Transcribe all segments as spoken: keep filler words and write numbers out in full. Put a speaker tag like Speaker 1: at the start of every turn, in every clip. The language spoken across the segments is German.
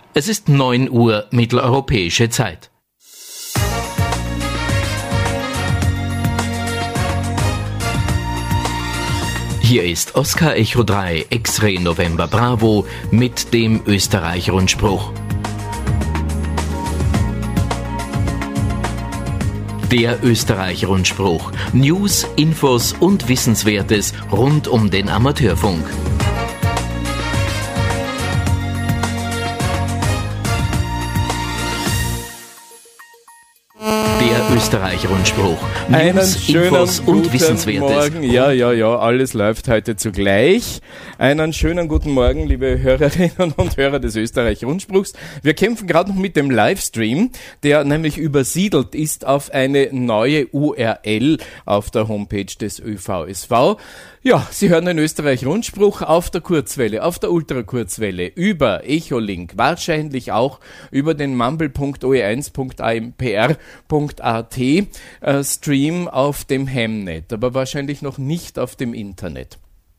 Speaker 1: Es ist neun Uhr mitteleuropäische Zeit. Hier ist Oscar Echo drei X-Ray November Bravo mit dem Österreich-Rundspruch. Der Österreich-Rundspruch. News, Infos und Wissenswertes rund um den Amateurfunk. Der Österreich-Rundspruch.
Speaker 2: Einen
Speaker 1: News,
Speaker 2: schönen
Speaker 1: Infos und
Speaker 2: guten
Speaker 1: Wissenswertes.
Speaker 2: Morgen. Ja, ja, ja, alles läuft heute zugleich. Einen schönen guten Morgen, liebe Hörerinnen und Hörer des Österreich-Rundspruchs. Wir kämpfen gerade noch mit dem Livestream, der nämlich übersiedelt ist auf eine neue U R L auf der Homepage des Ö V S V. Ja, Sie hören den Österreich-Rundspruch auf der Kurzwelle, auf der Ultrakurzwelle, über Echolink, wahrscheinlich auch über den mumble punkt o e eins punkt a m p r punkt a t äh, Stream auf dem Hemnet, aber wahrscheinlich noch nicht auf dem Internet.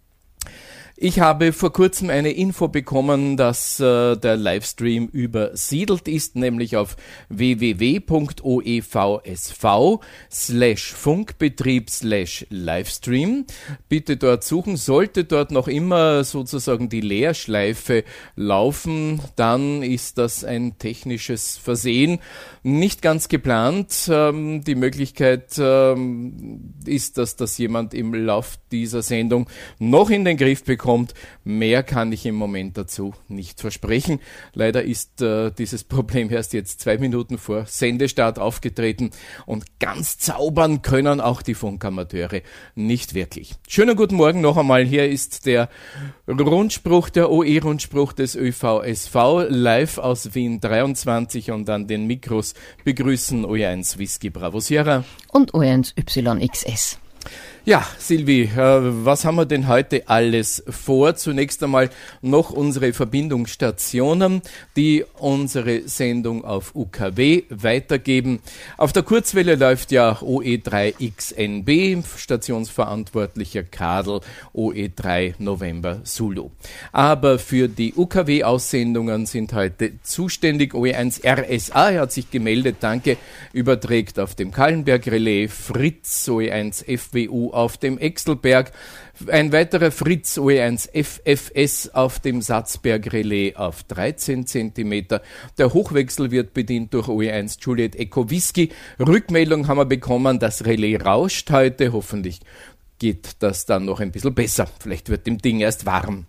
Speaker 2: Ich habe vor kurzem eine Info bekommen, dass äh, der Livestream übersiedelt ist, nämlich auf w w w punkt o e v s v slash funkbetrieb slash Livestream. Bitte dort suchen. Sollte dort noch immer sozusagen die Leerschleife laufen, dann ist das ein technisches Versehen. Nicht ganz geplant. Ähm, die Möglichkeit ähm, ist, dass das jemand im Lauf dieser Sendung noch in den Griff bekommt. Mehr kann ich im Moment dazu nicht versprechen. Leider ist äh, dieses Problem erst jetzt zwei Minuten vor Sendestart aufgetreten und ganz zaubern können auch die Funkamateure nicht wirklich. Schönen guten Morgen noch einmal. Hier ist der Rundspruch, der O E-Rundspruch des Ö V S V, live aus Wien dreiundzwanzig, und an den Mikros begrüßen O E eins Whisky Bravo Sierra
Speaker 3: und O E eins Y X S.
Speaker 2: Ja, Silvi, äh, was haben wir denn heute alles vor? Zunächst einmal noch unsere Verbindungsstationen, die unsere Sendung auf U K W weitergeben. Auf der Kurzwelle läuft ja O E drei X N B, Stationsverantwortlicher Kadel O E drei November Zulu. Aber für die U K W-Aussendungen sind heute zuständig O E eins R S A, er hat sich gemeldet, danke, überträgt auf dem Kallenberg-Relais, Fritz O E eins F W U auf dem Exelberg, ein weiterer Fritz O E eins F F S auf dem Satzberg-Relais auf dreizehn Zentimeter. Der Hochwechsel wird bedient durch O E eins Juliet Echo Whisky. Rückmeldung haben wir bekommen, das Relais rauscht heute. Hoffentlich geht das dann noch ein bisschen besser. Vielleicht wird dem Ding erst warm.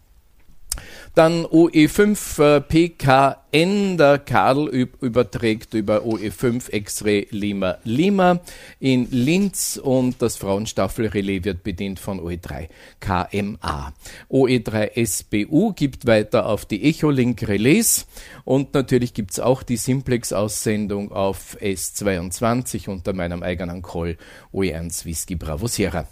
Speaker 2: Dann O E fünf äh, P K N, der Kadel überträgt über O E fünf X-Ray Lima Lima in Linz, und das Frauenstaffelrelais wird bedient von O E drei K M A. O E drei S B U gibt weiter auf die Echolink Relais, und natürlich gibt es auch die Simplex-Aussendung auf S zweiundzwanzig unter meinem eigenen Call O E eins Whisky Bravo Sierra.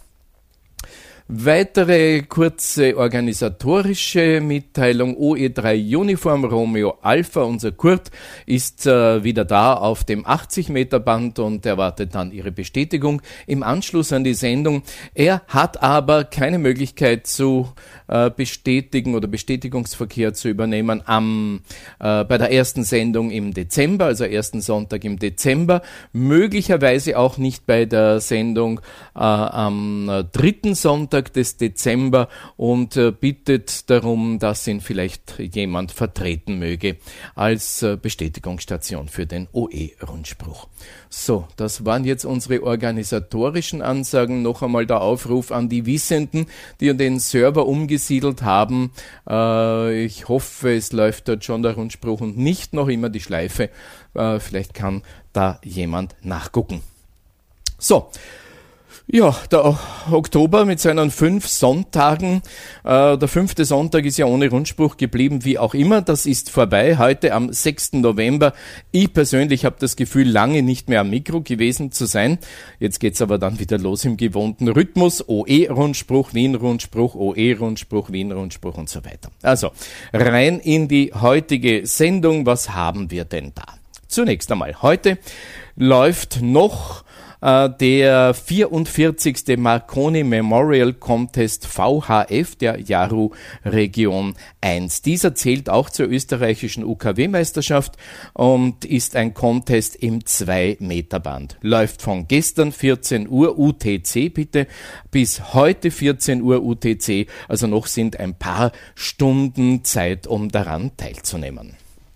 Speaker 2: Weitere kurze organisatorische Mitteilung. O E drei Uniform Romeo Alpha, unser Kurt, ist äh, wieder da auf dem achtzig Meter Band und erwartet dann ihre Bestätigung im Anschluss an die Sendung. Er hat aber keine Möglichkeit zu äh, bestätigen oder Bestätigungsverkehr zu übernehmen am äh, bei der ersten Sendung im Dezember, also ersten Sonntag im Dezember. Möglicherweise auch nicht bei der Sendung äh, am äh, dritten Sonntag des Dezember, und äh, bittet darum, dass ihn vielleicht jemand vertreten möge als äh, Bestätigungsstation für den O E-Rundspruch. So, das waren jetzt unsere organisatorischen Ansagen. Noch einmal der Aufruf an die Wissenden, die den Server umgesiedelt haben. Äh, ich hoffe, es läuft dort schon der Rundspruch und nicht noch immer die Schleife. Äh, vielleicht kann da jemand nachgucken. So. Ja, der Oktober mit seinen fünf Sonntagen, äh, der fünfte Sonntag ist ja ohne Rundspruch geblieben, wie auch immer, das ist vorbei, heute am sechsten November. Ich persönlich habe das Gefühl, lange nicht mehr am Mikro gewesen zu sein. Jetzt geht's aber dann wieder los im gewohnten Rhythmus, O E-Rundspruch, Wien-Rundspruch, O E-Rundspruch, Wien-Rundspruch und so weiter. Also, rein in die heutige Sendung, was haben wir denn da? Zunächst einmal, heute läuft noch äh, der vierundvierzigste Marconi Memorial Contest V H F der Jaru Region eins. Dieser zählt auch zur österreichischen U K W-Meisterschaft und ist ein Contest im zwei Meter Band. Läuft von gestern vierzehn Uhr U T C bitte bis heute vierzehn Uhr U T C, also noch sind ein paar Stunden Zeit, um daran teilzunehmen.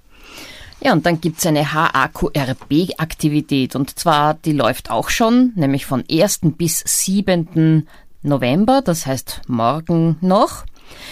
Speaker 3: Ja, und dann gibt's eine H A Q R B-Aktivität und zwar, die läuft auch schon, nämlich von ersten bis siebenten November, das heißt morgen noch.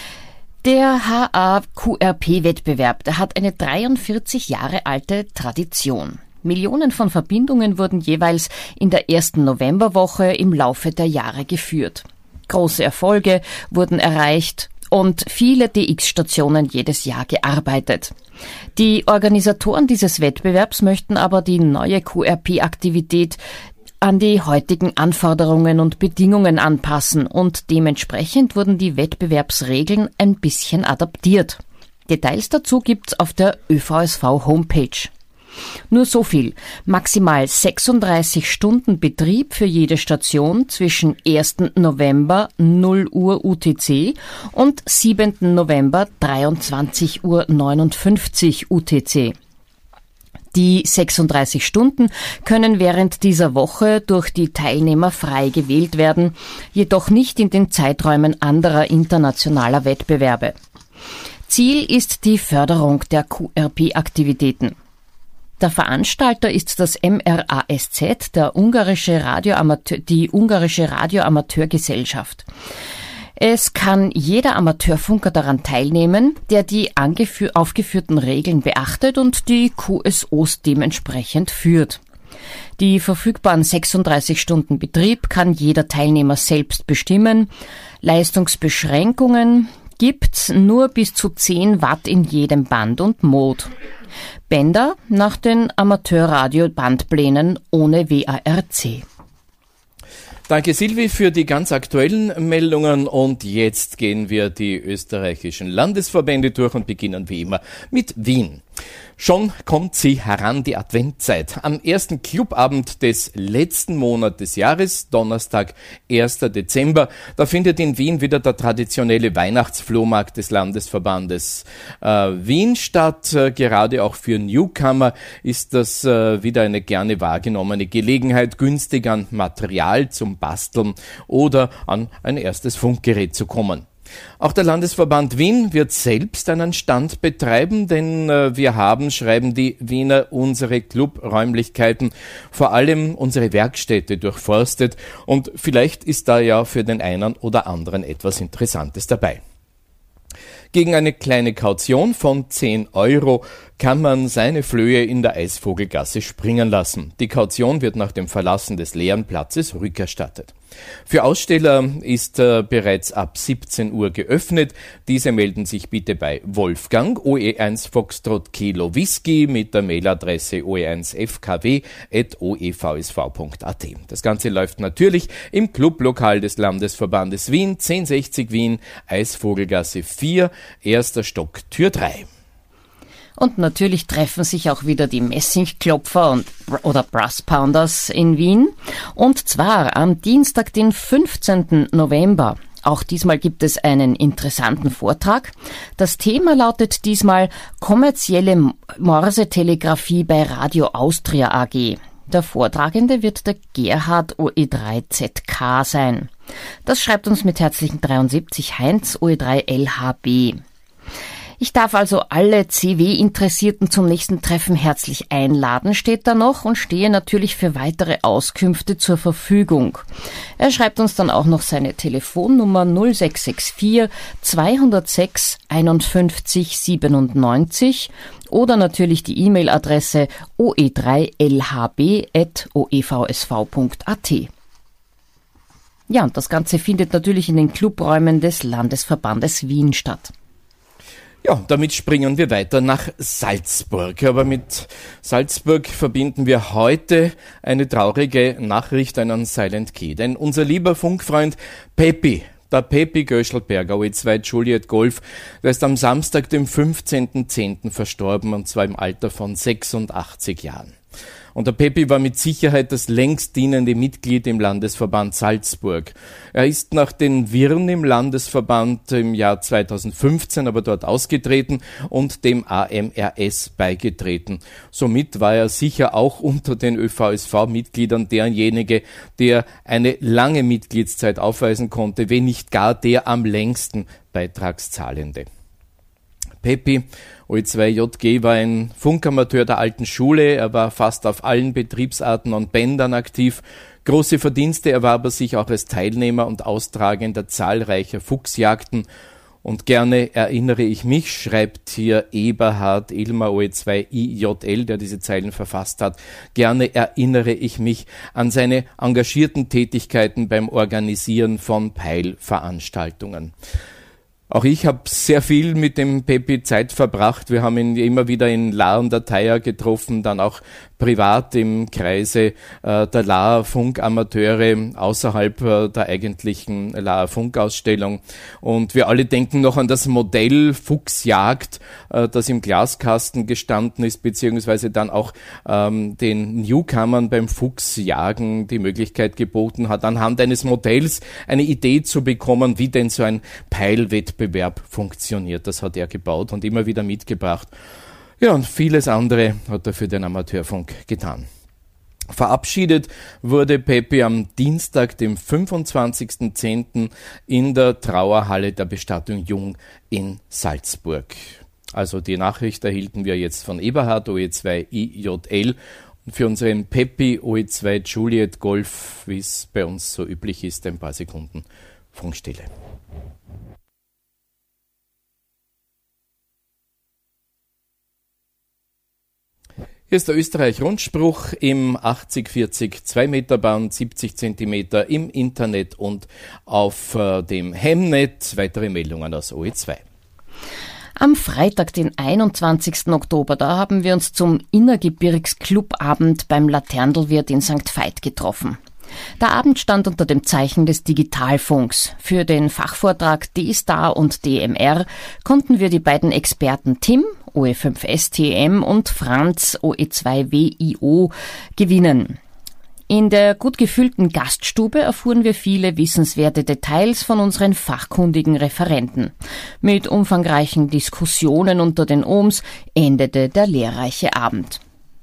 Speaker 3: Der H A Q R P-Wettbewerb, der hat eine dreiundvierzig Jahre alte Tradition. Millionen von Verbindungen wurden jeweils in der ersten Novemberwoche im Laufe der Jahre geführt. Große Erfolge wurden erreicht und viele D X-Stationen jedes Jahr gearbeitet. Die Organisatoren dieses Wettbewerbs möchten aber die neue Q R P-Aktivität an die heutigen Anforderungen und Bedingungen anpassen und dementsprechend wurden die Wettbewerbsregeln ein bisschen adaptiert. Details dazu gibt's auf der Ö V S V-Homepage. Nur so viel. Maximal sechsunddreißig Stunden Betrieb für jede Station zwischen ersten November null Uhr U T C und siebenten November dreiundzwanzig Uhr neunundfünfzig U T C. Die sechsunddreißig Stunden können während dieser Woche durch die Teilnehmer frei gewählt werden, jedoch nicht in den Zeiträumen anderer internationaler Wettbewerbe. Ziel ist die Förderung der Q R P-Aktivitäten. Der Veranstalter ist das M R A S Z, der ungarische Radioamateur, die ungarische Radioamateurgesellschaft. Es kann jeder Amateurfunker daran teilnehmen, der die angefü- aufgeführten Regeln beachtet und die Q S Os dementsprechend führt. Die verfügbaren sechsunddreißig Stunden Betrieb kann jeder Teilnehmer selbst bestimmen. Leistungsbeschränkungen gibt's nur bis zu zehn Watt in jedem Band und Mode. Bänder nach den Amateurradio-Bandplänen ohne W A R C.
Speaker 2: Danke Silvi für die ganz aktuellen Meldungen und jetzt gehen wir die österreichischen Landesverbände durch und beginnen wie immer mit Wien. Schon kommt sie heran, die Adventzeit. Am ersten Clubabend des letzten Monats des Jahres, Donnerstag, erster Dezember, da findet in Wien wieder der traditionelle Weihnachtsflohmarkt des Landesverbandes äh, Wien statt. Äh, gerade auch für Newcomer ist das äh, wieder eine gerne wahrgenommene Gelegenheit, günstig an Material zum Basteln oder an ein erstes Funkgerät zu kommen. Auch der Landesverband Wien wird selbst einen Stand betreiben, denn äh, wir haben, schreiben die Wiener, unsere Clubräumlichkeiten, vor allem unsere Werkstätte durchforstet und vielleicht ist da ja für den einen oder anderen etwas Interessantes dabei. Gegen eine kleine Kaution von zehn Euro kann man seine Flöhe in der Eisvogelgasse springen lassen. Die Kaution wird nach dem Verlassen des leeren Platzes rückerstattet. Für Aussteller ist äh, bereits ab siebzehn Uhr geöffnet. Diese melden sich bitte bei Wolfgang O E eins Foxtrot Kilo Whisky mit der Mailadresse o e eins f k w at o e v s v punkt a t. Das Ganze läuft natürlich im Clublokal des Landesverbandes Wien, zehn sechzig Wien, Eisvogelgasse vier, erster Stock, Tür drei.
Speaker 3: Und natürlich treffen sich auch wieder die Messingklopfer und, oder Brasspounders in Wien. Und zwar am Dienstag, den fünfzehnten November. Auch diesmal gibt es einen interessanten Vortrag. Das Thema lautet diesmal kommerzielle Morsetelegrafie bei Radio Austria A G. Der Vortragende wird der Gerhard O E drei Z K sein. Das schreibt uns mit herzlichen dreiundsiebzig Heinz O E drei L H B. Ich darf also alle C W-Interessierten zum nächsten Treffen herzlich einladen, steht da noch, und stehe natürlich für weitere Auskünfte zur Verfügung. Er schreibt uns dann auch noch seine Telefonnummer null sechs sechs vier zweihundertsechs einundfünfzig siebenundneunzig oder natürlich die E-Mail-Adresse o e drei l h b at o e v s v punkt a t. Ja, und das Ganze findet natürlich in den Clubräumen des Landesverbandes Wien statt.
Speaker 2: Ja, damit springen wir weiter nach Salzburg. Aber mit Salzburg verbinden wir heute eine traurige Nachricht, einen Silent Key. Denn unser lieber Funkfreund Peppi, der Peppi Göschelberger, O E zwei Juliet Golf, der ist am Samstag, dem fünfzehnten zehnten verstorben, und zwar im Alter von sechsundachtzig Jahren. Und der Peppi war mit Sicherheit das längst dienende Mitglied im Landesverband Salzburg. Er ist nach den Wirren im Landesverband im Jahr zweitausendfünfzehn aber dort ausgetreten und dem A M R S beigetreten. Somit war er sicher auch unter den Ö V S V-Mitgliedern derjenige, der eine lange Mitgliedszeit aufweisen konnte, wenn nicht gar der am längsten Beitragszahlende. Peppi, O E zwei J G, war ein Funkamateur der alten Schule. Er war fast auf allen Betriebsarten und Bändern aktiv. Große Verdienste erwarb er sich auch als Teilnehmer und Austragender zahlreicher Fuchsjagden. Und gerne erinnere ich mich, schreibt hier Eberhard Ilmer O E zwei I J L, der diese Zeilen verfasst hat, gerne erinnere ich mich an seine engagierten Tätigkeiten beim Organisieren von Peil-Veranstaltungen. Auch ich habe sehr viel mit dem Peppi Zeit verbracht. Wir haben ihn immer wieder in Lahr und der Theier getroffen, dann auch privat im Kreise äh, der Lahr Funkamateure außerhalb äh, der eigentlichen Lahr Funkausstellung. Und wir alle denken noch an das Modell Fuchsjagd, äh, das im Glaskasten gestanden ist, beziehungsweise dann auch ähm, den Newcomern beim Fuchsjagen die Möglichkeit geboten hat, anhand eines Modells eine Idee zu bekommen, wie denn so ein Peilwettbewerb funktioniert. Das hat er gebaut und immer wieder mitgebracht. Ja, und vieles andere hat er für den Amateurfunk getan. Verabschiedet wurde Peppi am Dienstag, dem fünfundzwanzigsten zehnten in der Trauerhalle der Bestattung Jung in Salzburg. Also die Nachricht erhielten wir jetzt von Eberhard O E zwei I J L und für unseren Peppi O E zwei Juliet Golf, wie es bei uns so üblich ist, ein paar Sekunden Funkstille. Hier ist der Österreich-Rundspruch im achtzig vierzig zwei Meter Band, siebzig Zentimeter im Internet und auf äh, dem Hemnet. Weitere Meldungen aus O E zwei.
Speaker 3: Am Freitag, den einundzwanzigsten Oktober, da haben wir uns zum Innergebirgs-Clubabend beim Laterndelwirt in Sankt Veit getroffen. Der Abend stand unter dem Zeichen des Digitalfunks. Für den Fachvortrag D-Star und D M R konnten wir die beiden Experten Tim, O E fünf S T M, und Franz, O E zwei W I O, gewinnen. In der gut gefüllten Gaststube erfuhren wir viele wissenswerte Details von unseren fachkundigen Referenten. Mit umfangreichen Diskussionen unter den Ohms endete der lehrreiche Abend.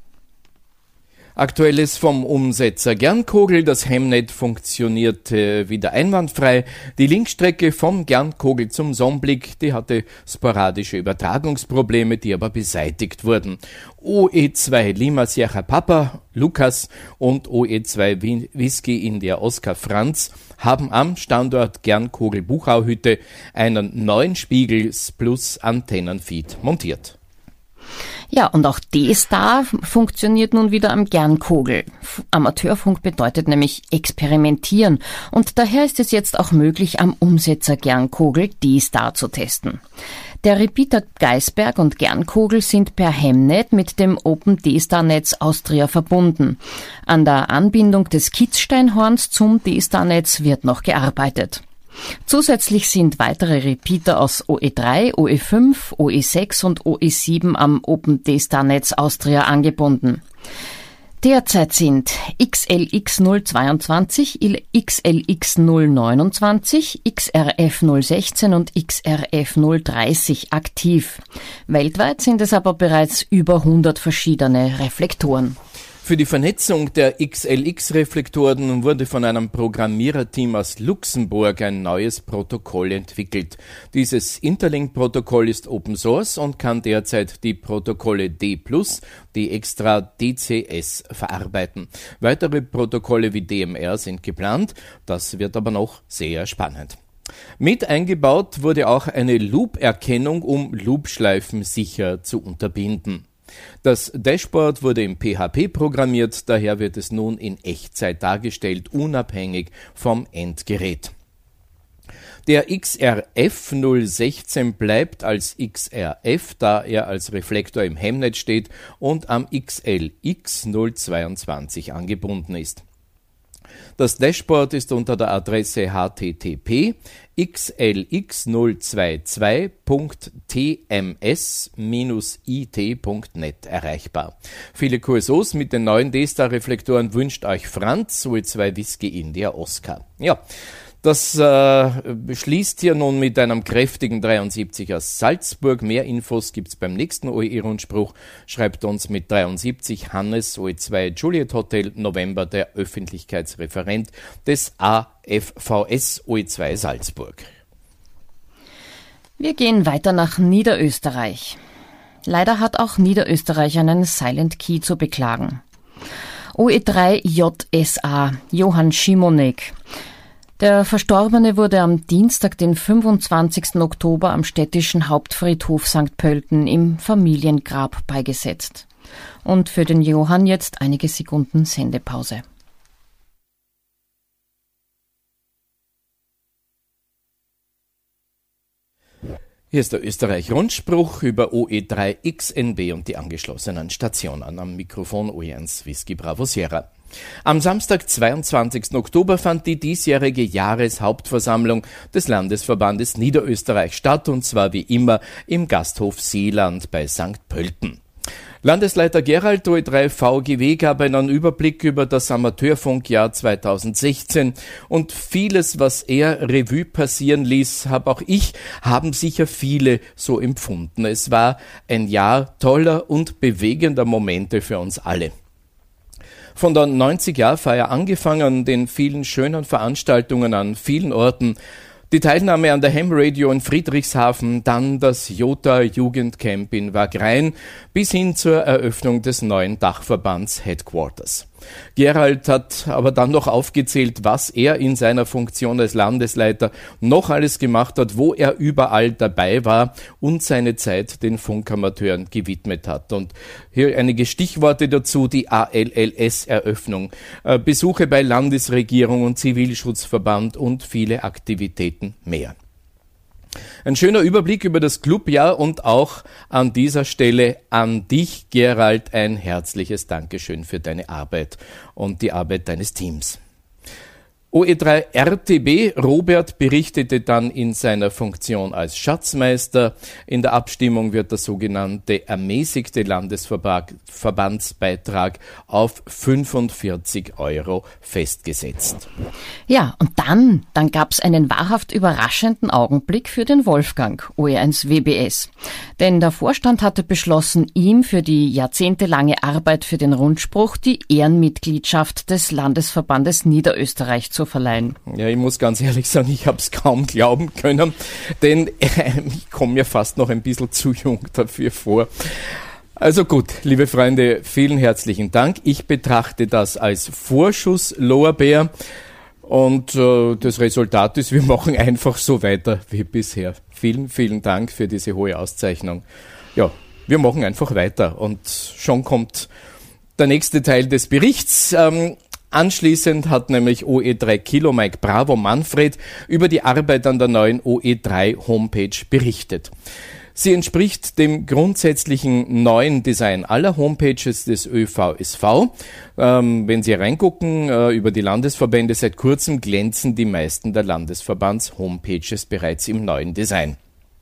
Speaker 2: Aktuelles vom Umsetzer Gernkogel. Das Hemnet funktioniert äh, wieder einwandfrei. Die Linkstrecke vom Gernkogel zum Sonnenblick, die hatte sporadische Übertragungsprobleme, die aber beseitigt wurden. O E zwei Lima Sierra Papa Lukas und O E zwei Whisky India Oscar Franz haben am Standort Gernkogel Buchauhütte einen neuen Spiegels plus Antennenfeed montiert.
Speaker 3: Ja, und auch D-Star funktioniert nun wieder am Gernkogel. Amateurfunk bedeutet nämlich experimentieren und daher ist es jetzt auch möglich, am Umsetzer Gernkogel D-Star zu testen. Der Repeater Geisberg und Gernkogel sind per Hemnet mit dem Open D-Star-Netz Austria verbunden. An der Anbindung des Kitzsteinhorns zum D-Star-Netz wird noch gearbeitet. Zusätzlich sind weitere Repeater aus O E drei, O E fünf, O E sechs und O E sieben am Open D-Star-Netz Austria angebunden. Derzeit sind X L X null zweiundzwanzig, X L X null neunundzwanzig, X R F null sechzehn und X R F null dreißig aktiv. Weltweit sind es aber bereits über hundert verschiedene Reflektoren.
Speaker 2: Für die Vernetzung der X L X-Reflektoren wurde von einem Programmiererteam aus Luxemburg ein neues Protokoll entwickelt. Dieses Interlink-Protokoll ist Open Source und kann derzeit die Protokolle D plus, die extra D C S verarbeiten. Weitere Protokolle wie D M R sind geplant, das wird aber noch sehr spannend. Mit eingebaut wurde auch eine Loop-Erkennung, um Loopschleifen sicher zu unterbinden. Das Dashboard wurde im P H P programmiert, daher wird es nun in Echtzeit dargestellt, unabhängig vom Endgerät. Der X R F null sechzehn bleibt als X R F, da er als Reflektor im Hemnet steht und am X L X null zweiundzwanzig angebunden ist. Das Dashboard ist unter der Adresse h t t p x l x null zwei zwei punkt t m s Bindestrich i t punkt net erreichbar. Viele Kursos mit den neuen D-Star-Reflektoren wünscht euch Franz, U E zwei Whisky India Oscar. Ja, das äh, schließt hier nun mit einem kräftigen dreiundsiebzig aus Salzburg. Mehr Infos gibt's beim nächsten O E I-Rundspruch. Schreibt uns mit dreiundsiebzig Hannes, O E zwei Juliet Hotel November, der Öffentlichkeitsreferent des A F V S O E zwei Salzburg.
Speaker 3: Wir gehen weiter nach Niederösterreich. Leider hat auch Niederösterreich einen Silent Key zu beklagen. O E drei J S A, Johann Schimonek. Der Verstorbene wurde am Dienstag, den fünfundzwanzigsten Oktober, am städtischen Hauptfriedhof Sankt Pölten im Familiengrab beigesetzt. Und für den Johann jetzt einige Sekunden Sendepause.
Speaker 2: Hier ist der Österreich-Rundspruch über O E drei X N B und die angeschlossenen Stationen. Am Mikrofon O E eins Whisky Bravo Sierra. Am Samstag, zweiundzwanzigsten Oktober, fand die diesjährige Jahreshauptversammlung des Landesverbandes Niederösterreich statt, und zwar wie immer im Gasthof Seeland bei Sankt Pölten. Landesleiter Gerald O E drei V G W gab einen Überblick über das Amateurfunkjahr zweitausendsechzehn und vieles, was er Revue passieren ließ, habe auch ich, haben sicher viele so empfunden. Es war ein Jahr toller und bewegender Momente für uns alle. Von der neunzig-Jahr-Feier angefangen, den vielen schönen Veranstaltungen an vielen Orten, die Teilnahme an der Ham Radio in Friedrichshafen, dann das Jota Jugendcamp in Wagrain bis hin zur Eröffnung des neuen Dachverbands Headquarters. Gerald hat aber dann noch aufgezählt, was er in seiner Funktion als Landesleiter noch alles gemacht hat, wo er überall dabei war und seine Zeit den Funkamateuren gewidmet hat. Und hier einige Stichworte dazu: die A L L S-Eröffnung, äh, Besuche bei Landesregierung und Zivilschutzverband und viele Aktivitäten mehr. Ein schöner Überblick über das Clubjahr und auch an dieser Stelle an dich, Gerald, ein herzliches Dankeschön für deine Arbeit und die Arbeit deines Teams. O E drei R T B Robert berichtete dann in seiner Funktion als Schatzmeister. In der Abstimmung wird der sogenannte ermäßigte Landesverbandsbeitrag auf fünfundvierzig Euro festgesetzt.
Speaker 3: Ja, und dann, dann gab's einen wahrhaft überraschenden Augenblick für den Wolfgang, O E eins W B S. Denn der Vorstand hatte beschlossen, ihm für die jahrzehntelange Arbeit für den Rundspruch die Ehrenmitgliedschaft des Landesverbandes Niederösterreich zu verleihen.
Speaker 2: Ja, ich muss ganz ehrlich sagen, ich habe es kaum glauben können, denn äh, ich komme mir fast noch ein bisschen zu jung dafür vor. Also gut, liebe Freunde, vielen herzlichen Dank. Ich betrachte das als Vorschusslorbeer und äh, das Resultat ist, wir machen einfach so weiter wie bisher. Vielen, vielen Dank für diese hohe Auszeichnung. Ja, wir machen einfach weiter und schon kommt der nächste Teil des Berichts. Ähm, Anschließend hat nämlich O E drei Kilo Mike Bravo Manfred über die Arbeit an der neuen O E drei Homepage berichtet. Sie entspricht dem grundsätzlichen neuen Design aller Homepages des Ö V S V. Ähm, wenn Sie reingucken äh, über die Landesverbände, seit kurzem glänzen die meisten der Landesverbands-Homepages bereits im neuen Design.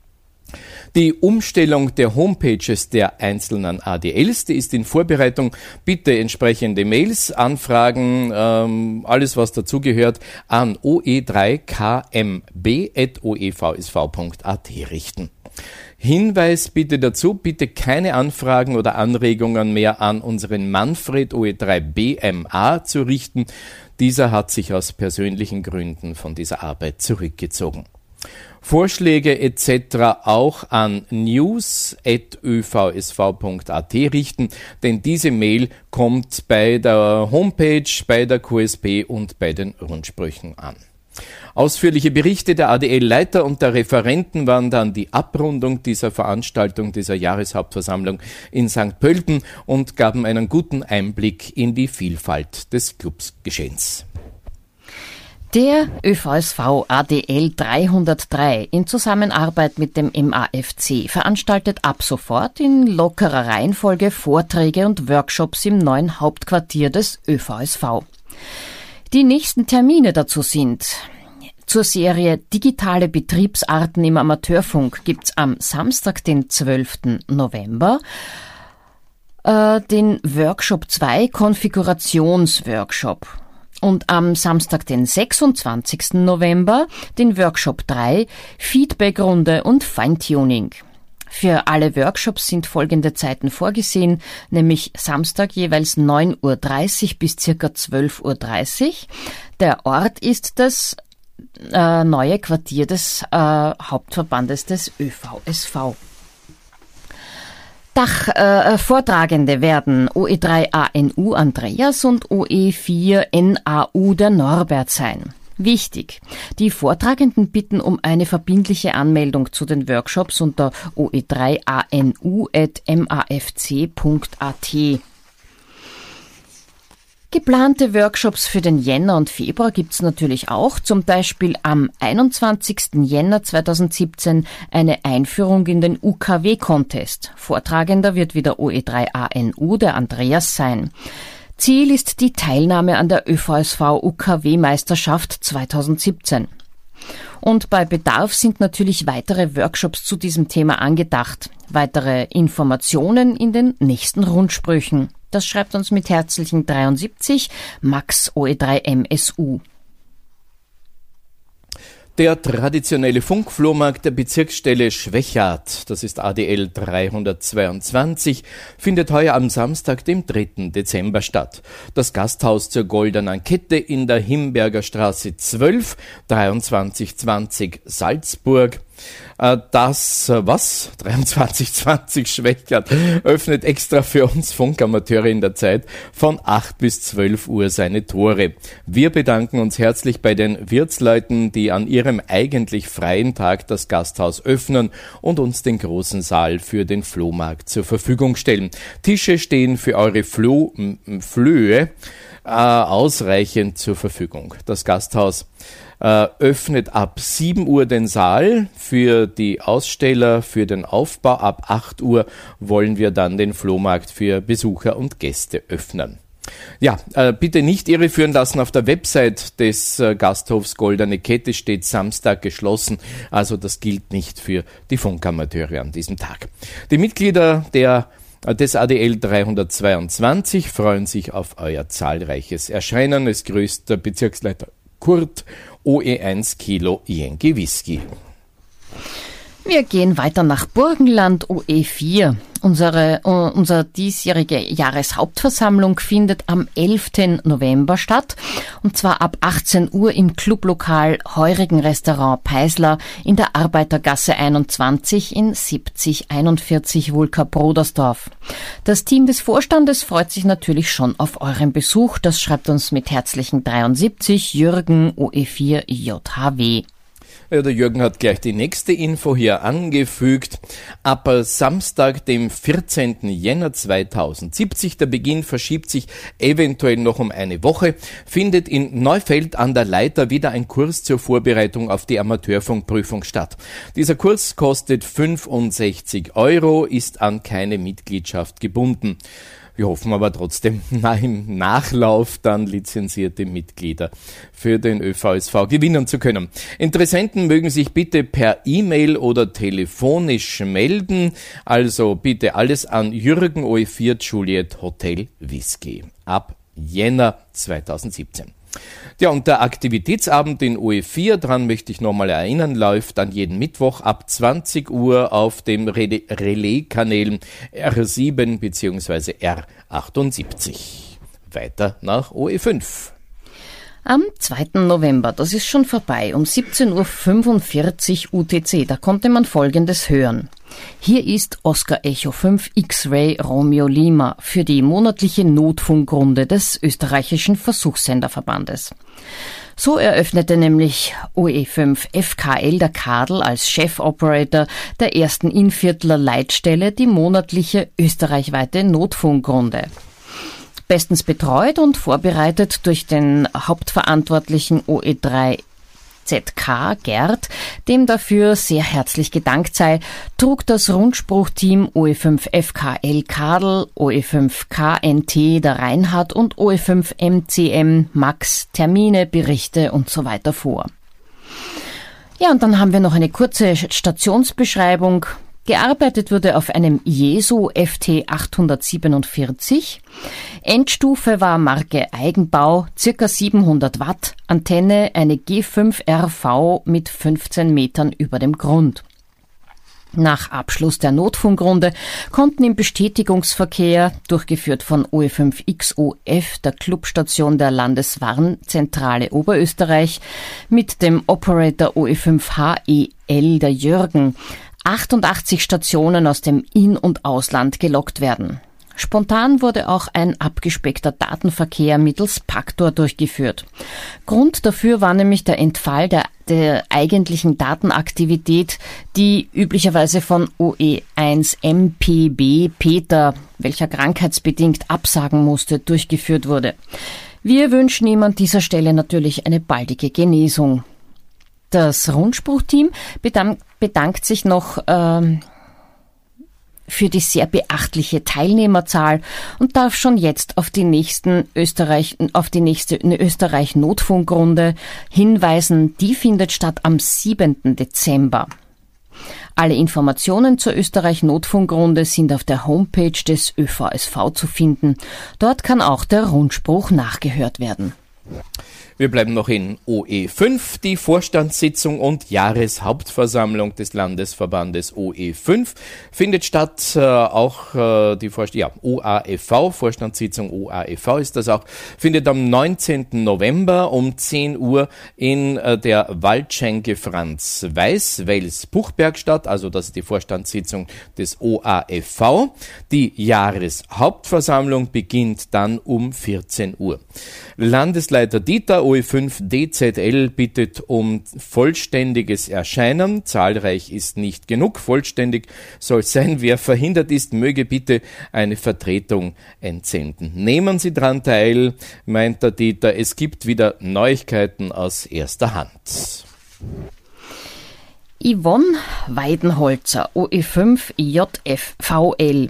Speaker 2: Die Umstellung der Homepages der einzelnen A D Ls, die ist in Vorbereitung. Bitte entsprechende Mails, Anfragen, ähm, alles was dazugehört, an o e drei k m b at o e v s v punkt a t richten. Hinweis bitte dazu, bitte keine Anfragen oder Anregungen mehr an unseren Manfred O E drei B M A zu richten. Dieser hat sich aus persönlichen Gründen von dieser Arbeit zurückgezogen. Vorschläge et cetera auch an news at ö v s v punkt a t richten, denn diese Mail kommt bei der Homepage, bei der Q S P und bei den Rundsprüchen an. Ausführliche Berichte der A D L-Leiter und der Referenten waren dann die Abrundung dieser Veranstaltung, dieser Jahreshauptversammlung in Sankt Pölten und gaben einen guten Einblick in die Vielfalt des Clubsgeschehens.
Speaker 3: Der Ö V S V A D L dreihundertdrei in Zusammenarbeit mit dem M A F C veranstaltet ab sofort in lockerer Reihenfolge Vorträge und Workshops im neuen Hauptquartier des Ö V S V. Die nächsten Termine dazu sind: zur Serie Digitale Betriebsarten im Amateurfunk gibt's am Samstag, den zwölften November, äh, den Workshop zwei, Konfigurationsworkshop. Und am Samstag, den sechsundzwanzigsten November, den Workshop drei, Feedbackrunde und Feintuning. Für alle Workshops sind folgende Zeiten vorgesehen, nämlich Samstag jeweils neun Uhr dreißig bis circa zwölf Uhr dreißig. Der Ort ist das äh, neue Quartier des äh, Hauptverbandes des Ö V S V. Dach, äh, Vortragende werden O E drei A N U Andreas und O E vier N A U der Norbert sein. Wichtig: Die Vortragenden bitten um eine verbindliche Anmeldung zu den Workshops unter o e drei a n u at m a f c punkt a t. Geplante Workshops für den Jänner und Februar gibt's natürlich auch, zum Beispiel am einundzwanzigsten Jänner zweitausendsiebzehn eine Einführung in den U K W-Contest. Vortragender wird wieder O E drei A N U, der Andreas, sein. Ziel ist die Teilnahme an der Ö V S V U K W-Meisterschaft zweitausendsiebzehn. Und bei Bedarf sind natürlich weitere Workshops zu diesem Thema angedacht. Weitere Informationen in den nächsten Rundsprüchen. Das schreibt uns mit herzlichen dreiundsiebzig Max O E drei M S U.
Speaker 2: Der traditionelle Funkflohmarkt der Bezirksstelle Schwechat, das ist A D L dreihundertzweiundzwanzig, findet heuer am Samstag, dem dritten Dezember statt. Das Gasthaus zur Goldenen Kette in der Himberger Straße zwölf, dreiundzwanzig zwanzig Salzburg. Das, was? dreiundzwanzig zwanzig Schwechat öffnet extra für uns Funkamateure in der Zeit von acht bis zwölf Uhr seine Tore. Wir bedanken uns herzlich bei den Wirtsleuten, die an ihrem eigentlich freien Tag das Gasthaus öffnen und uns den großen Saal für den Flohmarkt zur Verfügung stellen. Tische stehen für eure Floh, Flöhe äh, ausreichend zur Verfügung. Das Gasthaus Äh, öffnet ab sieben Uhr den Saal für die Aussteller, für den Aufbau. Ab acht Uhr wollen wir dann den Flohmarkt für Besucher und Gäste öffnen. Ja, äh, bitte nicht irreführen lassen, auf der Website des äh, Gasthofs Goldene Kette steht Samstag geschlossen, also das gilt nicht für die Funkamateure an diesem Tag. Die Mitglieder der des A D L dreihundertzweiundzwanzig freuen sich auf euer zahlreiches Erscheinen. Es grüßt der Bezirksleiter Kurt, O E eins Kilo Yankee Whisky.
Speaker 3: Wir gehen weiter nach Burgenland, O E vier. Unsere, uh, unsere diesjährige Jahreshauptversammlung findet am elften November statt, und zwar ab achtzehn Uhr im Clublokal Heurigen Restaurant Peisler in der Arbeitergasse einundzwanzig in siebzig einundvierzig Wulka-Brodersdorf. Das Team des Vorstandes freut sich natürlich schon auf euren Besuch. Das schreibt uns mit herzlichen dreiundsiebzig Jürgen, O E vier J H W.
Speaker 2: Ja, der Jürgen hat gleich die nächste Info hier angefügt. Ab Samstag, dem vierzehnten Jänner zweitausendsiebzig, der Beginn verschiebt sich eventuell noch um eine Woche, findet in Neufeld an der Leiter wieder ein Kurs zur Vorbereitung auf die Amateurfunkprüfung statt. Dieser Kurs kostet fünfundsechzig Euro, ist an keine Mitgliedschaft gebunden. Wir hoffen aber trotzdem, na, im Nachlauf dann lizenzierte Mitglieder für den Ö V S V gewinnen zu können. Interessenten mögen sich bitte per E-Mail oder telefonisch melden. Also bitte alles an Jürgen O E vier Juliet Hotel Whisky ab Jänner zweitausendsiebzehn. Ja, und der Aktivitätsabend in O E vier, daran möchte ich nochmal erinnern, läuft an jeden Mittwoch ab zwanzig Uhr auf dem Relais-Kanälen R sieben bzw. R achtundsiebzig. Weiter nach O E fünf.
Speaker 3: Am zweiten November, das ist schon vorbei, um siebzehn Uhr fünfundvierzig U T C, da konnte man Folgendes hören. Hier ist Oscar Echo fünf X-Ray Romeo Lima für die monatliche Notfunkrunde des österreichischen Versuchssenderverbandes. So eröffnete nämlich O E fünf F K L der Kadel als Chef-Operator der ersten Innviertler Leitstelle die monatliche österreichweite Notfunkrunde. Bestens betreut und vorbereitet durch den Hauptverantwortlichen O E drei Z K Gerd, dem dafür sehr herzlich gedankt sei, trug das Rundspruchteam O E fünf F K L Kadel, O E fünf K N T der Reinhard und O E fünf M C M Max Termine, Berichte und so weiter vor. Ja, und dann haben wir noch eine kurze Stationsbeschreibung. Gearbeitet wurde auf einem Jesu F T achthundertsiebenundvierzig. Endstufe war Marke Eigenbau, circa siebenhundert Watt, Antenne eine G fünf R V mit fünfzehn Metern über dem Grund. Nach Abschluss der Notfunkrunde konnten im Bestätigungsverkehr, durchgeführt von O E fünf X O F, der Clubstation der Landeswarnzentrale Oberösterreich, mit dem Operator O E fünf H E L der Jürgen, achtundachtzig Stationen aus dem In- und Ausland gelockt werden. Spontan wurde auch ein abgespeckter Datenverkehr mittels Paktor durchgeführt. Grund dafür war nämlich der Entfall der, der eigentlichen Datenaktivität, die üblicherweise von O E eins M P B Peter, welcher krankheitsbedingt absagen musste, durchgeführt wurde. Wir wünschen ihm an dieser Stelle natürlich eine baldige Genesung. Das Rundspruchteam bedankt, bedankt sich noch ähm, für die sehr beachtliche Teilnehmerzahl und darf schon jetzt auf die nächsten Österreich, auf die nächste Österreich-Notfunkrunde hinweisen. Die findet statt am siebenten Dezember. Alle Informationen zur Österreich-Notfunkrunde sind auf der Homepage des Ö V S V zu finden. Dort kann auch der Rundspruch nachgehört werden.
Speaker 2: Wir bleiben noch in O E fünf. Die Vorstandssitzung und Jahreshauptversammlung des Landesverbandes O E fünf findet statt. Äh, auch äh, die Vorst- ja, O A F V, Vorstandssitzung O A F V ist das auch, findet am neunzehnten November um zehn Uhr in äh, der Waldschenke Franz Weiß, Wels Buchberg statt. Also das ist die Vorstandssitzung des O A F V. Die Jahreshauptversammlung beginnt dann um vierzehn Uhr. Landesleiter Dieter, O E fünf D Z L, bittet um vollständiges Erscheinen. Zahlreich ist nicht genug. Vollständig soll sein. Wer verhindert ist, möge bitte eine Vertretung entsenden. Nehmen Sie dran teil, meint der Dieter. Es gibt wieder Neuigkeiten aus erster Hand.
Speaker 3: Yvonne Weidenholzer, O E fünf J F V L.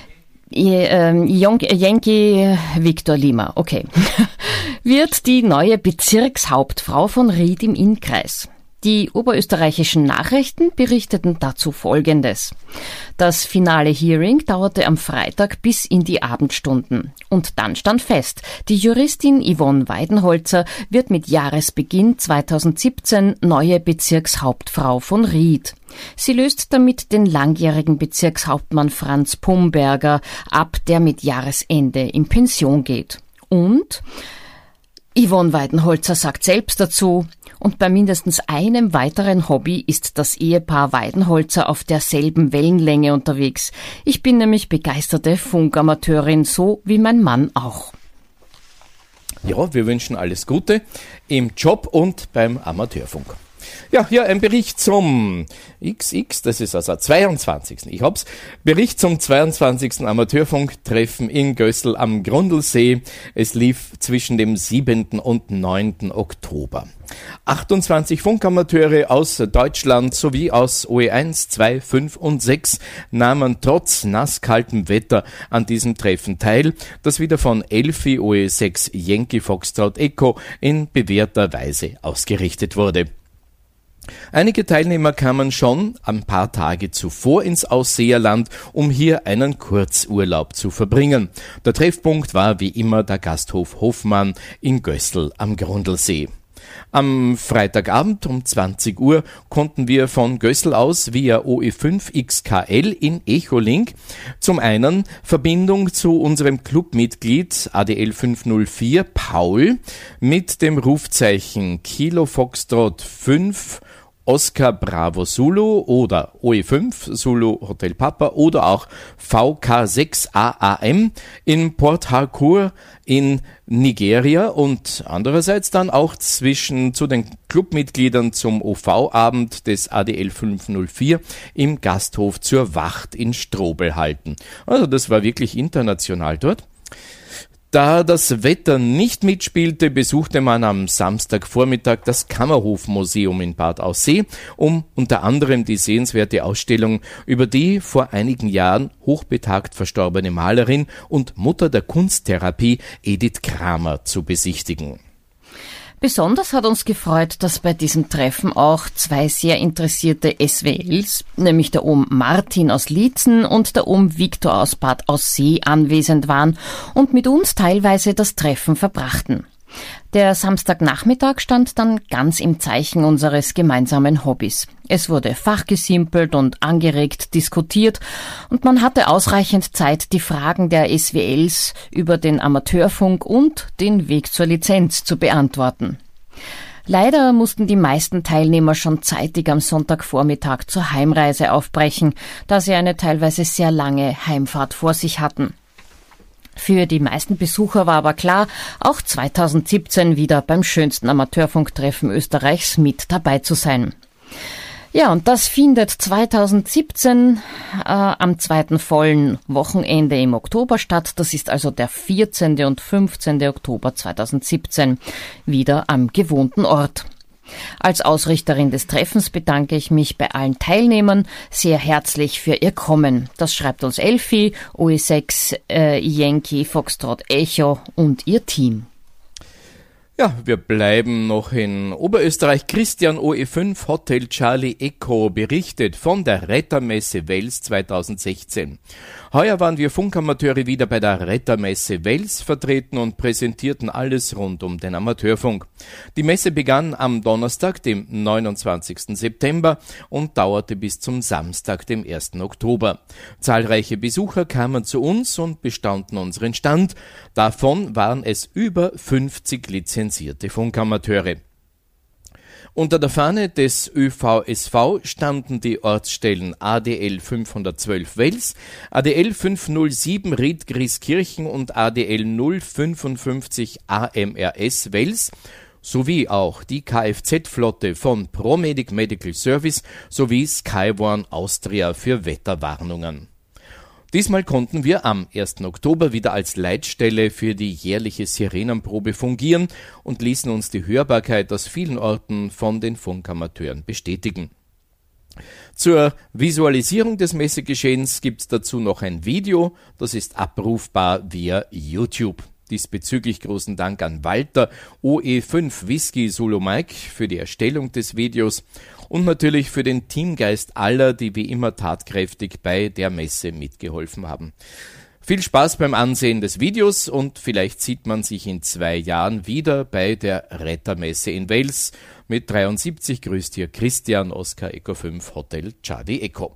Speaker 3: Yankee Victor Lima, okay, wird die neue Bezirkshauptfrau von Ried im Innkreis. Die oberösterreichischen Nachrichten berichteten dazu Folgendes. Das finale Hearing dauerte am Freitag bis in die Abendstunden. Und dann stand fest, die Juristin Yvonne Weidenholzer wird mit Jahresbeginn zweitausendsiebzehn neue Bezirkshauptfrau von Ried. Sie löst damit den langjährigen Bezirkshauptmann Franz Pumberger ab, der mit Jahresende in Pension geht. Und Yvonne Weidenholzer sagt selbst dazu, und bei mindestens einem weiteren Hobby ist das Ehepaar Weidenholzer auf derselben Wellenlänge unterwegs. Ich bin nämlich begeisterte Funkamateurin, so wie mein Mann auch.
Speaker 2: Ja, wir wünschen alles Gute im Job und beim Amateurfunk. Ja, hier ein Bericht zum X X, das ist also zweiundzwanzigsten Ich hab's. Bericht zum zweiundzwanzigsten Amateurfunktreffen in Gößl am Grundlsee. Es lief zwischen dem siebenten und neunten Oktober. achtundzwanzig Funkamateure aus Deutschland sowie aus O E eins, zwei, fünf und sechs nahmen trotz nasskaltem Wetter an diesem Treffen teil, das wieder von Elfi O E sechs Yankee Foxtrot Echo in bewährter Weise ausgerichtet wurde. Einige Teilnehmer kamen schon ein paar Tage zuvor ins Ausseerland, um hier einen Kurzurlaub zu verbringen. Der Treffpunkt war wie immer der Gasthof Hofmann in Gößl am Grundlsee. Am Freitagabend um zwanzig Uhr konnten wir von Gößl aus via O E fünf X K L in Echolink zum einen Verbindung zu unserem Clubmitglied A D L fünf null vier Paul mit dem Rufzeichen Kilo Foxtrot fünf Oscar Bravo Zulu oder O E fünf Zulu Hotel Papa oder auch V K sechs A A M in Port Harcourt in Nigeria und andererseits dann auch zwischen zu den Clubmitgliedern zum O V-Abend des A D L fünf null vier im Gasthof zur Wacht in Strobel halten. Also das war wirklich international dort. Da das Wetter nicht mitspielte, besuchte man am Samstagvormittag das Kammerhofmuseum in Bad Aussee, um unter anderem die sehenswerte Ausstellung über die vor einigen Jahren hochbetagt verstorbene Malerin und Mutter der Kunsttherapie Edith Kramer zu besichtigen.
Speaker 3: Besonders hat uns gefreut, dass bei diesem Treffen auch zwei sehr interessierte S W Ls, nämlich der Ohm Martin aus Liezen und der Ohm Viktor aus Bad Aussee anwesend waren und mit uns teilweise das Treffen verbrachten. Der Samstagnachmittag stand dann ganz im Zeichen unseres gemeinsamen Hobbys. Es wurde fachgesimpelt und angeregt diskutiert und man hatte ausreichend Zeit, die Fragen der S W Ls über den Amateurfunk und den Weg zur Lizenz zu beantworten. Leider mussten die meisten Teilnehmer schon zeitig am Sonntagvormittag zur Heimreise aufbrechen, da sie eine teilweise sehr lange Heimfahrt vor sich hatten. Für die meisten Besucher war aber klar, auch zweitausendsiebzehn wieder beim schönsten Amateurfunktreffen Österreichs mit dabei zu sein. Ja, und das findet zweitausendsiebzehn äh, am zweiten vollen Wochenende im Oktober statt. Das ist also der vierzehnten und fünfzehnten Oktober zweitausendsiebzehn, wieder am gewohnten Ort. Als Ausrichterin des Treffens bedanke ich mich bei allen Teilnehmern sehr herzlich für ihr Kommen. Das schreibt uns Elfi, O E sechs, äh, Yankee, Foxtrot, Echo und ihr Team.
Speaker 2: Ja, wir bleiben noch in Oberösterreich. Christian O E fünf Hotel Charlie Echo berichtet von der Rettermesse Wels zweitausendsechzehn. Heuer waren wir Funkamateure wieder bei der Rettermesse Wels vertreten und präsentierten alles rund um den Amateurfunk. Die Messe begann am Donnerstag, dem neunundzwanzigsten September und dauerte bis zum Samstag, dem ersten Oktober. Zahlreiche Besucher kamen zu uns und bestaunten unseren Stand. Davon waren es über fünfzig lizenzierte Funkamateure. Unter der Fahne des Ö V S V standen die Ortsstellen A D L fünfhundertzwölf Wels, A D L fünfhundertsieben Ried-Grieskirchen und A D L null fünfundfünfzig A M R S Wels, sowie auch die Kfz-Flotte von ProMedic Medical Service sowie Skywarn Austria für Wetterwarnungen. Diesmal konnten wir am ersten Oktober wieder als Leitstelle für die jährliche Sirenenprobe fungieren und ließen uns die Hörbarkeit aus vielen Orten von den Funkamateuren bestätigen. Zur Visualisierung des Messegeschehens gibt es dazu noch ein Video, das ist abrufbar via YouTube. Diesbezüglich großen Dank an Walter O E fünf Whisky Solo Mike für die Erstellung des Videos und natürlich für den Teamgeist aller, die wie immer tatkräftig bei der Messe mitgeholfen haben. Viel Spaß beim Ansehen des Videos und vielleicht sieht man sich in zwei Jahren wieder bei der Rettermesse in Wels. Mit dreiundsiebzig grüßt hier Christian Oscar Echo fünf Hotel Charlie Echo.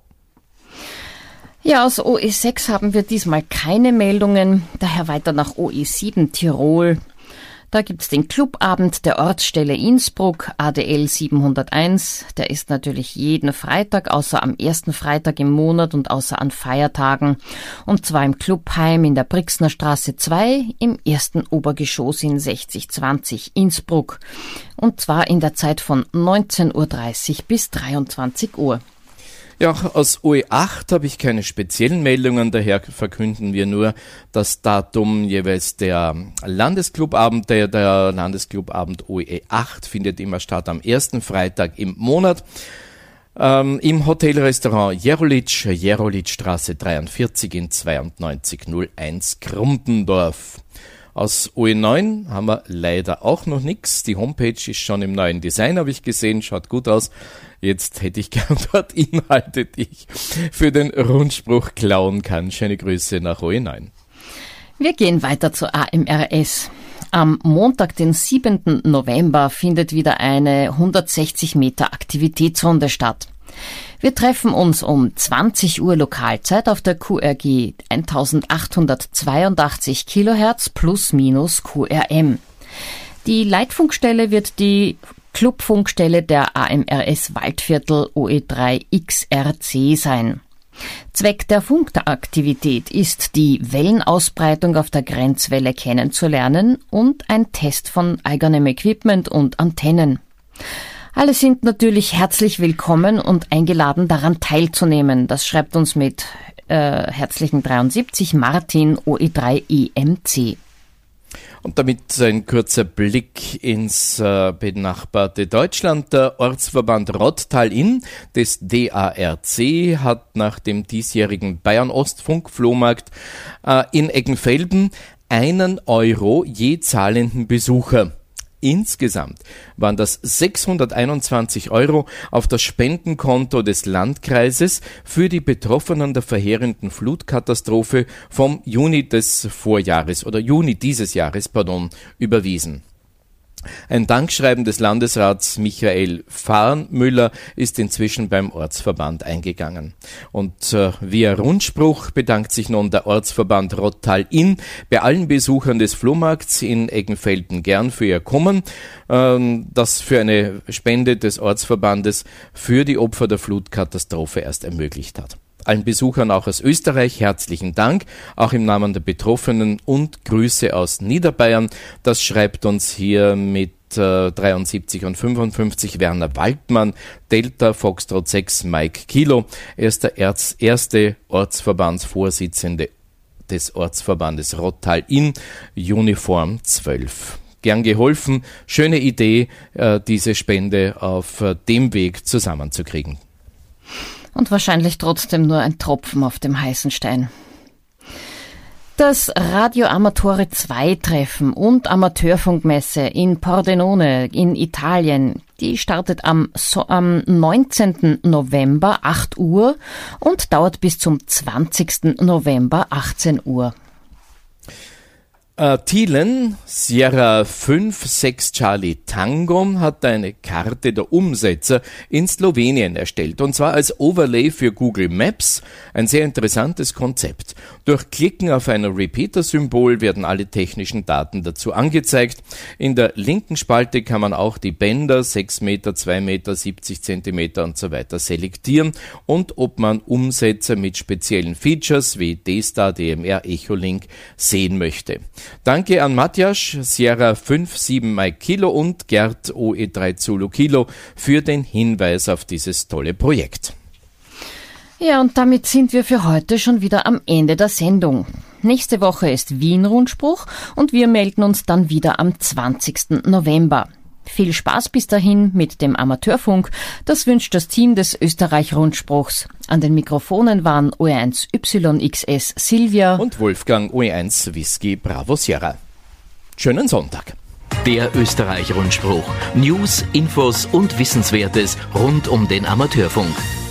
Speaker 3: Ja, aus O E sechs haben wir diesmal keine Meldungen, daher weiter nach O E sieben Tirol. Da gibt's den Clubabend der Ortsstelle Innsbruck, A D L siebenhunderteins. Der ist natürlich jeden Freitag, außer am ersten Freitag im Monat und außer an Feiertagen. Und zwar im Clubheim in der Brixner Straße zwei, im ersten Obergeschoss in sechzig zwanzig Innsbruck. Und zwar in der Zeit von neunzehn Uhr dreißig bis dreiundzwanzig Uhr.
Speaker 2: Ja, auch aus O E acht habe ich keine speziellen Meldungen, daher verkünden wir nur das Datum jeweils der Landesclubabend. Der, der Landesclubabend O E acht findet immer statt am ersten Freitag im Monat. Ähm, im Hotelrestaurant Jerolitsch, Jerolitzstraße dreiundvierzig in zweiundneunzig null eins Krumpendorf. Aus O E neun haben wir leider auch noch nichts. Die Homepage ist schon im neuen Design, habe ich gesehen, schaut gut aus. Jetzt hätte ich gern dort Inhalte, die ich für den Rundspruch klauen kann. Schöne Grüße nach O E neun.
Speaker 3: Wir gehen weiter zur A M R S. Am Montag, den siebten November, findet wieder eine hundertsechzig Meter Aktivitätsrunde statt. Wir treffen uns um zwanzig Uhr Lokalzeit auf der Q R G eintausendachthundertzweiundachtzig Kilohertz plus minus Q R M. Die Leitfunkstelle wird die Clubfunkstelle der A M R S Waldviertel O E drei X R C sein. Zweck der Funkaktivität ist, die Wellenausbreitung auf der Grenzwelle kennenzulernen und ein Test von eigenem Equipment und Antennen. Alle sind natürlich herzlich willkommen und eingeladen, daran teilzunehmen. Das schreibt uns mit äh, herzlichen dreiundsiebzig Martin O E drei E M C.
Speaker 2: Und damit ein kurzer Blick ins äh, benachbarte Deutschland. Der Ortsverband Rottal-Inn des D A R C hat nach dem diesjährigen Bayern-Ost-Funk-Flohmarkt äh, in Eggenfelden einen Euro je zahlenden Besucher. Insgesamt waren das sechshunderteinundzwanzig Euro auf das Spendenkonto des Landkreises für die Betroffenen der verheerenden Flutkatastrophe vom Juni des Vorjahres oder Juni dieses Jahres, pardon, überwiesen. Ein Dankschreiben des Landesrats Michael Farnmüller ist inzwischen beim Ortsverband eingegangen. Und äh, via Rundspruch bedankt sich nun der Ortsverband Rottal-Inn bei allen Besuchern des Flohmarkts in Eggenfelden gern für ihr Kommen, äh, das für eine Spende des Ortsverbandes für die Opfer der Flutkatastrophe erst ermöglicht hat. Allen Besuchern auch aus Österreich herzlichen Dank, auch im Namen der Betroffenen und Grüße aus Niederbayern. Das schreibt uns hier mit äh, dreiundsiebzig und fünfundfünfzig Werner Waldmann, Delta Foxtrot sechs Mike Kilo. Er ist der Erz, erste Ortsverbandsvorsitzende des Ortsverbandes Rottal-Inn, Uniform zwölf. Gern geholfen, schöne Idee, äh, diese Spende auf äh, dem Weg zusammenzukriegen.
Speaker 3: Und wahrscheinlich trotzdem nur ein Tropfen auf dem heißen Stein. Das Radio Amatore zwei Treffen und Amateurfunkmesse in Pordenone in Italien, die startet am, so, am neunzehnten November acht Uhr und dauert bis zum zwanzigsten November achtzehn Uhr.
Speaker 2: Uh, Thielen, Sierra fünf sechs Charlie Tango, hat eine Karte der Umsetzer in Slowenien erstellt, und zwar als Overlay für Google Maps, ein sehr interessantes Konzept. Durch Klicken auf ein Repeater-Symbol werden alle technischen Daten dazu angezeigt. In der linken Spalte kann man auch die Bänder sechs Meter, zwei Meter, siebzig Zentimeter und so weiter selektieren und ob man Umsetzer mit speziellen Features wie D-Star, D M R, Echolink sehen möchte. Danke an Matjasch, Sierra fünf sieben Mike Kilo und Gerd O E drei Zulu Kilo für den Hinweis auf dieses tolle Projekt.
Speaker 3: Ja, und damit sind wir für heute schon wieder am Ende der Sendung. Nächste Woche ist Wien-Rundspruch und wir melden uns dann wieder am zwanzigsten November. Viel Spaß bis dahin mit dem Amateurfunk. Das wünscht das Team des Österreich-Rundspruchs. An den Mikrofonen waren O E eins Y X S Silvia
Speaker 2: und Wolfgang O E eins Whisky Bravo Sierra. Schönen Sonntag.
Speaker 1: Der Österreich-Rundspruch. News, Infos und Wissenswertes rund um den Amateurfunk.